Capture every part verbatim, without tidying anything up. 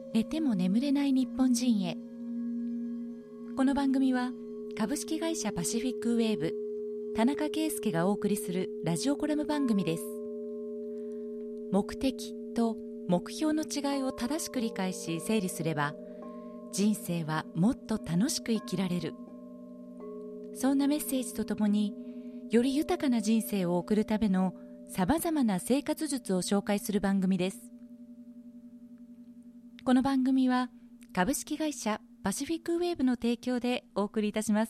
寝ても眠れない日本人へ。この番組は株式会社パシフィックウェーブ田中圭介がお送りするラジオコラム番組です。目的と目標の違いを正しく理解し整理すれば、人生はもっと楽しく生きられる。そんなメッセージとともに、より豊かな人生を送るためのさまざまな生活術を紹介する番組です。この番組は株式会社パシフィックウェーブの提供でお送りいたします。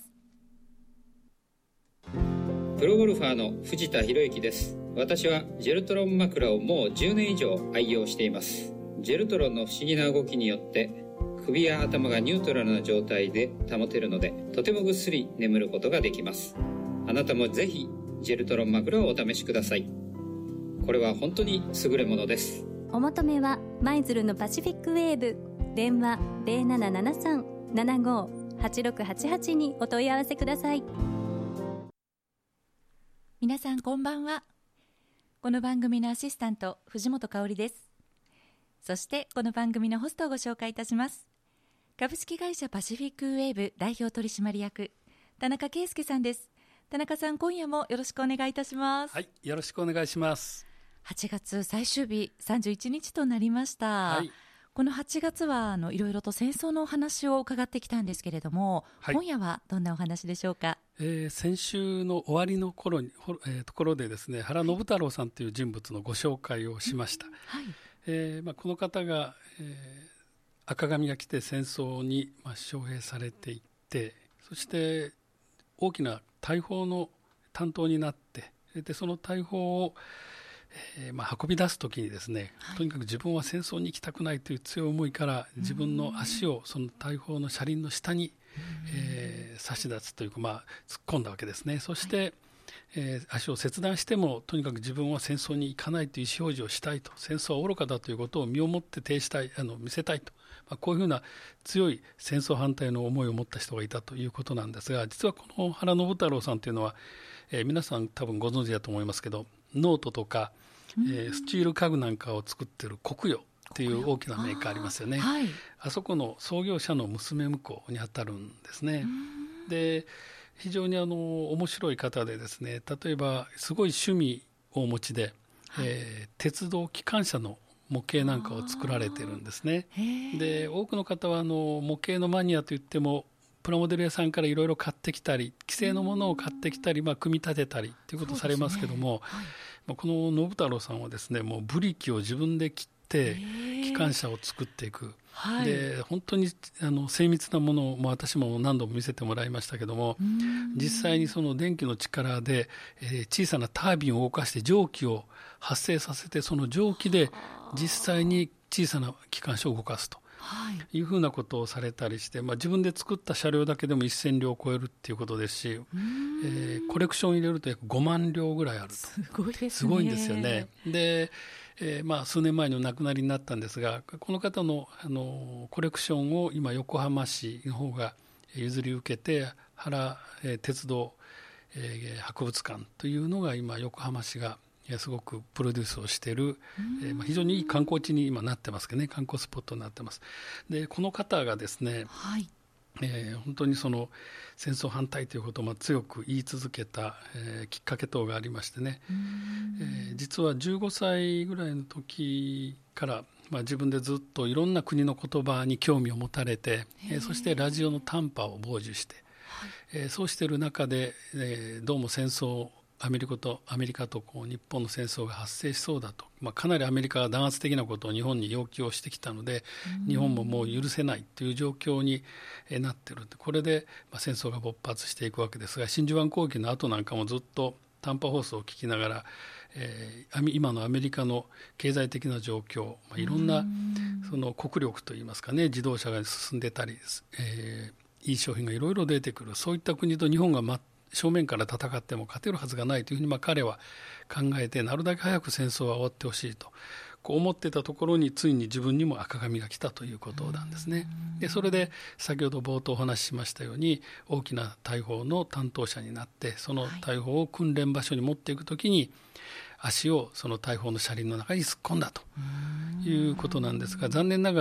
プロゴルファーの藤田博之です。私はジェルトロン枕をもうじゅうねん以上愛用しています。ジェルトロンの不思議な動きによって首や頭がニュートラルな状態で保てるので、とてもぐっすり眠ることができます。あなたもぜひジェルトロン枕をお試しください。これは本当に優れものです。 お求めは舞鶴のパシフィックウェーブ、電話 ゼロななななさん ななごはちろくはちはち にお問い合わせください。 皆さんこんばんは。この番組のアシスタント藤本香織です。そしてこの番組のホストをご紹介いたします。株式会社パシフィックウェーブ代表取締役田中圭介さんです。田中さん、今夜もよろしくお願いいたします。 はい、よろしくお願いします。 はちがつ最終日さんじゅういちにちとなりました、はい、このはちがつはあのいろいろと戦争のお話を伺ってきたんですけれども、はい、今夜はどんなお話でしょうか。 えー、先週の終わりの頃に、えー、ところでですね、原信太郎さんという人物のご紹介をしました、はいえーまあ、この方が、えー、赤紙が来て戦争に、まあ、招聘されていって、そして大きな大砲の担当になって、でその大砲をえーまあ、運び出すときにですね、はい、とにかく自分は戦争に行きたくないという強い思いから自分の足をその大砲の車輪の下に、えー、差し出すというか、まあ、突っ込んだわけですね。そして、はいえー、足を切断してもとにかく自分は戦争に行かないという意思表示をしたいと、戦争は愚かだということを身をもって呈したい、あの見せたいと、まあ、こういうふうな強い戦争反対の思いを持った人がいたということなんですが、実はこの原信太郎さんというのは、えー、皆さん多分ご存知だと思いますけど、ノートとかえー、スチール家具なんかを作っている国与っていう大きなメーカーありますよね。あ,、はい、あそこの創業者の娘婿にあたるんですね。で非常にあの面白い方でですね、例えばすごい趣味をお持ちで、はいえー、鉄道機関車の模型なんかを作られてるんですね。で多くの方はあの模型のマニアといってもプラモデル屋さんからいろいろ買ってきたり、既製のものを買ってきたり、まあ、組み立てたりということをされますけども、この信太郎さんはですね、もうブリキを自分で切って機関車を作っていく、はい、で本当にあの精密なものを、まあ、私も何度も見せてもらいましたけども、実際にその電気の力で、えー、小さなタービンを動かして蒸気を発生させて、その蒸気で実際に小さな機関車を動かすとはい、いうふうなことをされたりして、まあ、自分で作った車両だけでもせんりょうを超えるっていうことですし、えー、コレクション入れると約ごまんりょうぐらいあると。 すごいですね。 すごいんですよね。で、えーまあ、数年前にお亡くなりになったんですが、この方の、あのコレクションを今横浜市の方が譲り受けて、原、えー、鉄道、えー、博物館というのが今横浜市がすごくプロデュースをしている、えーまあ、非常にいい観光地に今なってますけどね、観光スポットになってます。でこの方がですね、はいえー、本当にその戦争反対ということをまあ強く言い続けた、えー、きっかけ等がありましてね、えー、実はじゅうごさいぐらいの時から、まあ、自分でずっといろんな国の言葉に興味を持たれて、えー、そしてラジオの短波を傍受して、はいえー、そうしている中で、えー、どうも戦争アメリカとアメリカとこう日本の戦争が発生しそうだと、まあ、かなりアメリカは弾圧的なことを日本に要求をしてきたので、日本ももう許せないという状況になっている。これでまあ戦争が勃発していくわけですが、真珠湾攻撃の後なんかもずっと短波放送を聞きながら、えー、今のアメリカの経済的な状況、まあ、いろんなその国力といいますかね、自動車が進んでたり、えー、いい商品がいろいろ出てくる、そういった国と日本が全正面から戦っても勝てるはずがないというふうにまあ彼は考えて、なるだけ早く戦争は終わってほしいとこう思っていたところに、ついに自分にも赤紙が来たということなんですね。でそれで先ほど冒頭お話ししましたように、大きな大砲の担当者になって、その大砲を訓練場所に持っていくときに、足をその大砲の車輪の中に突っ込んだということなんですが、残念ながら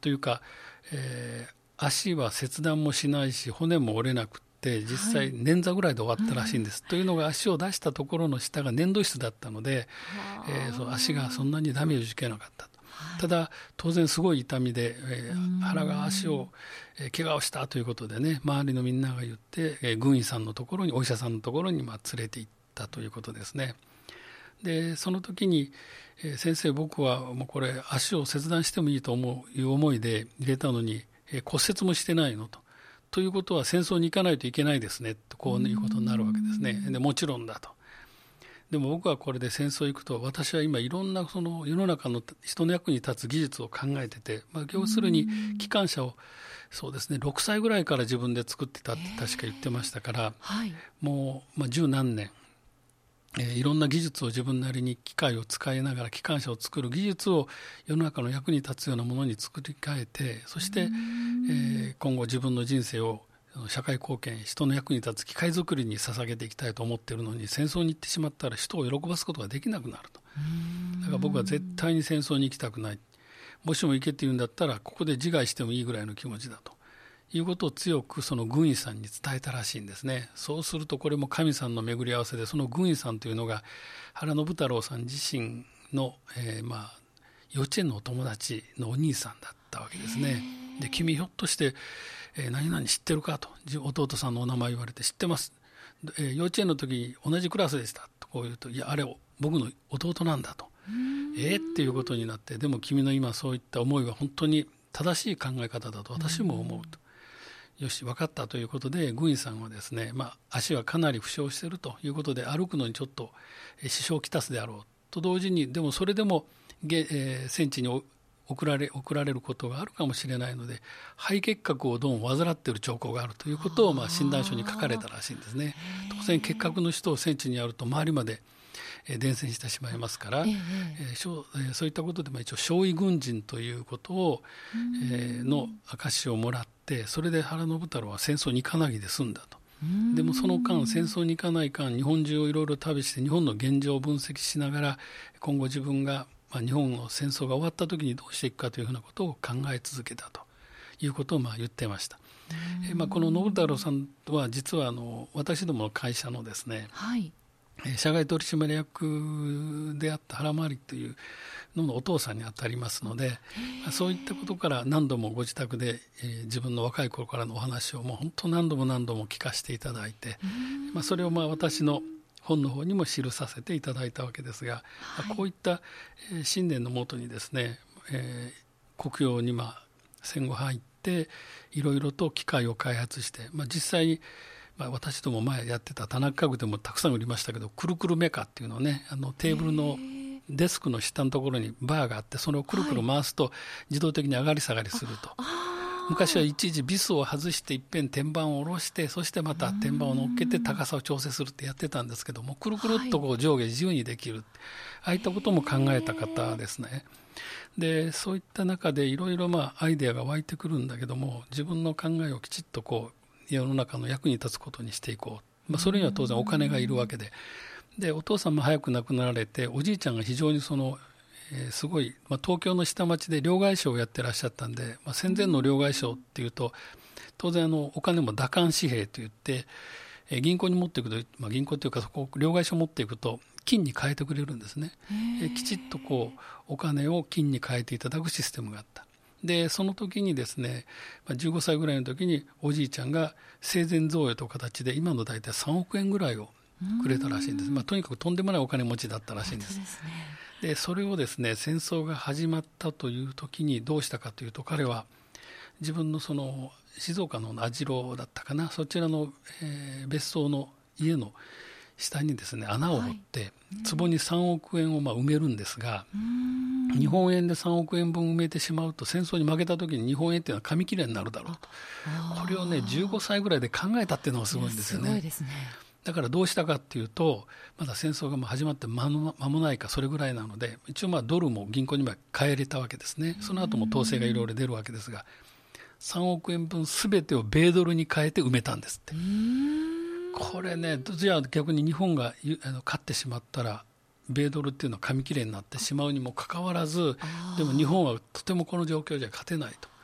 というか、えー、足は切断もしないし骨も折れなくて実際捻挫ぐらいで終わったらしいんです、はい、というのが足を出したところの下が粘土質だったので、えー、その足がそんなにダメージ受けなかったと。ただ当然すごい痛みで、えー、腹が足を、えー、怪我をしたということでね、周りのみんなが言って、えー、軍医さんのところにお医者さんのところにまあ連れて行ったということですね。でその時に、えー、先生僕はもうこれ足を切断してもいいと思ういう思いで入れたのに、えー、骨折もしてないのと。ということは戦争に行かないといけないですねとこういうことになるわけですね。でもちろんだと。でも僕はこれで戦争行くと、私は今いろんなその世の中の人の役に立つ技術を考えてて、まあ、要するに機関車をそうですねろくさいぐらいから自分で作ってたって確か言ってましたから、はい、もう、まあ、十何年、えー、いろんな技術を自分なりに機械を使いながら機関車を作る技術を世の中の役に立つようなものに作り変えて、そして、えー、今後自分の人生を社会貢献、人の役に立つ機械作りに捧げていきたいと思っているのに、戦争に行ってしまったら人を喜ばすことができなくなると。だから僕は絶対に戦争に行きたくない、もしも行けって言うんだったらここで自害してもいいぐらいの気持ちだということを強くその軍医さんに伝えたらしいんですね。そうするとこれも神さんの巡り合わせで、その軍医さんというのが原信太郎さん自身の、えー、まあ幼稚園のお友達のお兄さんだったわけですね。で君ひょっとしてえー、何々知ってるかと弟さんのお名前言われて、知ってます、えー、幼稚園の時同じクラスでしたとこう言うと、いやあれ僕の弟なんだと、えー、っていうことになって、でも君の今そういった思いは本当に正しい考え方だと私も思うと、よし分かったということで、軍医さんはですね、まあ、足はかなり負傷しているということで歩くのにちょっと支障をきたすであろうと同時に、でもそれでも、えー、戦地に送られ、送られることがあるかもしれないので、肺結核をどうも患っている兆候があるということをまあ診断書に書かれたらしいんですね。当然結核の人を戦地にやると周りまで伝染してしまいますから、えーえー、そういったことでまあ一応傷痍軍人ということを、えー、の証をもらって、それで原信太郎は戦争に行かないで済んだと。でもその間、戦争に行かない間、日本中をいろいろ旅して日本の現状を分析しながら、今後自分がまあ、日本の戦争が終わった時にどうしていくかというふうなことを考え続けたということをまあ言ってました。えまあ、この信太郎さんは実はあの私どもの会社のですね、はい、社外取締役であった原回というののお父さんにあたりますので、まあ、そういったことから何度もご自宅で、えー、自分の若い頃からのお話をもう本当何度も何度も聞かせていただいて、まあ、それをまあ私の本の方にも記させていただいたわけですが、はい、こういった、えー、信念のもとにですね、えー、国用にまあ戦後入っていろいろと機械を開発して、まあ、実際に、まあ、私ども前やってた田中家具でもたくさん売りましたけど、くるくるメカっていうのをね、あのテーブルのデスクの下のところにバーがあって、それをくるくる回すと自動的に上がり下がりすると。昔は一時ビスを外していっぺん天板を下ろして、そしてまた天板を乗っけて高さを調整するってやってたんですけども、くるくるっとこう上下自由にできる、はい、ああいったことも考えた方ですね。でそういった中でいろいろまあアイデアが湧いてくるんだけども、自分の考えをきちっとこう世の中の役に立つことにしていこう、まあ、それには当然お金がいるわけで、でお父さんも早く亡くなられて、おじいちゃんが非常にそのえー、すごい、まあ、東京の下町で両替商をやってらっしゃったんで、まあ、戦前の両替商っていうと当然あのお金も打艦紙幣といって、えー、銀行に持っていくと、まあ、銀行というかそこ両替商持っていくと金に変えてくれるんですね。えー、きちっとこうお金を金に変えていただくシステムがあった。でその時にですね、まあ、じゅうごさいぐらいの時におじいちゃんが生前贈与という形で今の大体さんおくえんぐらいをくれたらしいんです。まあ、とにかくとんでもないお金持ちだったらしいんです。でそれをですね、戦争が始まったという時にどうしたかというと、彼は自分のその静岡の網代だったかな、そちらの、えー、別荘の家の下にですね穴を掘って、はい、壺にさんおくえんをまあ埋めるんですが、日本円でさんおくえんぶん埋めてしまうと戦争に負けた時に日本円っていうのは紙切れになるだろうと。これをねじゅうごさいぐらいで考えたっていうのがすごいんですよね。すごいですね。だからどうしたかっていうと、まだ戦争が始まって間もないかそれぐらいなので、一応まあドルも銀行には変えれたわけですね。その後も統制がいろいろ出るわけですが、さんおくえんぶんすべてを米ドルに変えて埋めたんですって。これね、じゃあ逆に日本が勝ってしまったら米ドルっていうのは紙切れになってしまうにもかかわらず、でも日本はとてもこの状況じゃ勝てないと。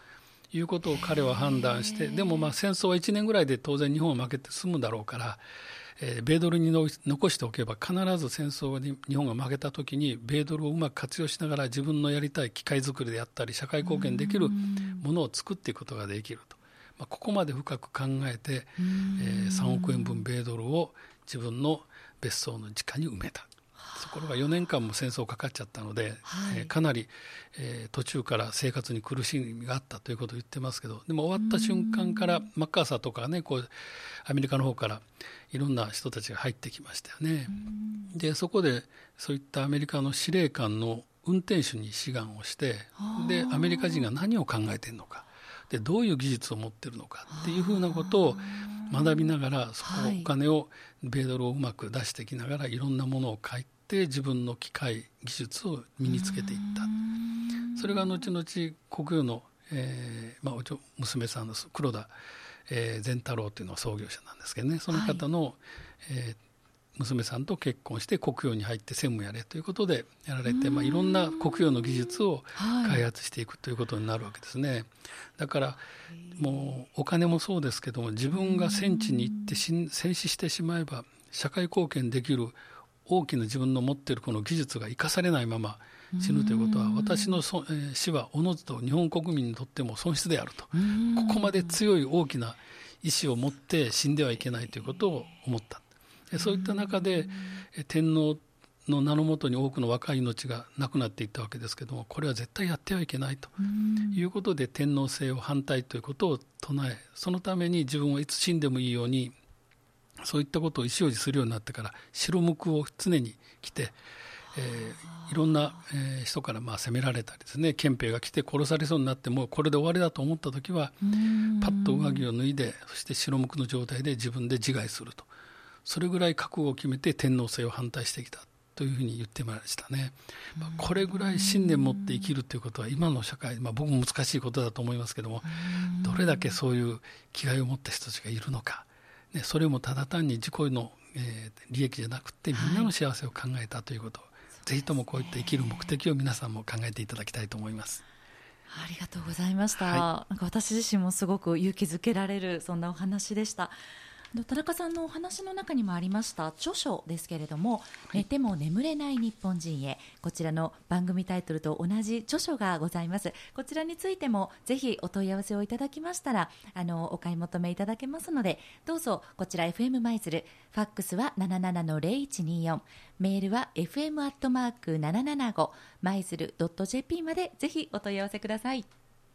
いうことを彼は判断して、でもまあ戦争はいちねんぐらいで当然日本は負けて済むだろうから、えー、米ドルにの残しておけば必ず戦争に日本が負けた時に米ドルをうまく活用しながら自分のやりたい機械作りであったり社会貢献できるものを作っていくことができると、まあ、ここまで深く考えて、えー、さんおくえんぶん米ドルを自分の別荘の地下に埋めた。ところがよねんかんも戦争かかっちゃったので、はい、えー、かなり、えー、途中から生活に苦しみがあったということを言ってますけど、でも終わった瞬間からマッカーサーとかね、こうアメリカの方からいろんな人たちが入ってきましたよね。でそこでそういったアメリカの司令官の運転手に志願をして、でアメリカ人が何を考えているのか、でどういう技術を持っているのかっていうふうなことを学びながら、そこお金を米ドルをうまく出してきながらいろんなものを買って自分の機械技術を身につけていった。それが後々国有の、えーまあ、娘さんの黒田、えー、善太郎というのは創業者なんですけどね、その方の、はい、えー、娘さんと結婚して国有に入って専務やれということでやられて、まあ、いろんな国有の技術を開発していくということになるわけですね。だからもうお金もそうですけども、自分が戦地に行って戦死してしまえば社会貢献できる大きな自分の持っているこの技術が生かされないまま死ぬということは、私のそ、えー、死はおのずと日本国民にとっても損失であると、ここまで強い大きな意志を持って死んではいけないということを思った。そういった中で天皇の名のもとに多くの若い命が亡くなっていったわけですけども、これは絶対やってはいけないということで天皇制を反対ということを唱え、そのために自分はいつ死んでもいいようにそういったことを意思表示するようになってから、白無垢を常に着て、えー、いろんな、えー、人からまあ責められたりですね、憲兵が来て殺されそうになってもうこれで終わりだと思ったときはパッと上着を脱いで、そして白無垢の状態で自分で自害すると、それぐらい覚悟を決めて天皇制を反対してきたというふうに言ってましたね。まあ、これぐらい信念を持って生きるということは今の社会、まあ、僕も難しいことだと思いますけども、どれだけそういう気概を持った人たちがいるのか、ね、それもただ単に自己の、えー、利益じゃなくてみんなの幸せを考えたということを、はい、ぜひともこういった生きる目的を皆さんも考えていただきたいと思います。 ありがとうございました、 はい、 なんか私自身もすごく勇気づけられるそんなお話でした。田中さんのお話の中にもありました著書ですけれども、はい、寝ても眠れない日本人へ、こちらの番組タイトルと同じ著書がございます。こちらについてもぜひお問い合わせをいただきましたらあのお買い求めいただけますので、どうぞこちら エフエム 舞鶴、ファックスは ななななのゼロいちによん、メールは エフエム アットマーク ななななご 舞鶴 ドット ジェーピー までぜひお問い合わせください。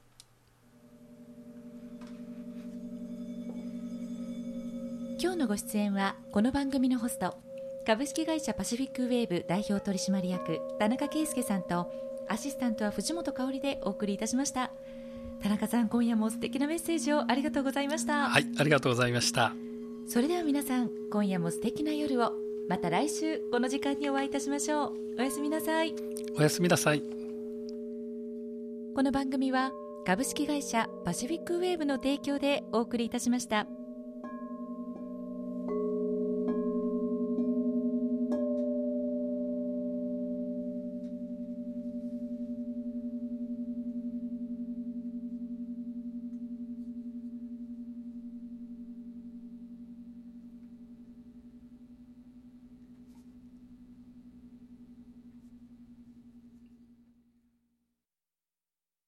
今日のご出演はこの番組のホスト、株式会社パシフィックウェーブ代表取締役田中圭介さんと、アシスタントは藤本香里でお送りいたしました。田中さん、今夜も素敵なメッセージをありがとうございました。 はい、ありがとうございました。 それでは皆さん、今夜も素敵な夜を。また来週この時間にお会いいたしましょう。おやすみなさい。 おやすみなさい。 この番組は株式会社パシフィックウェーブの提供でお送りいたしました。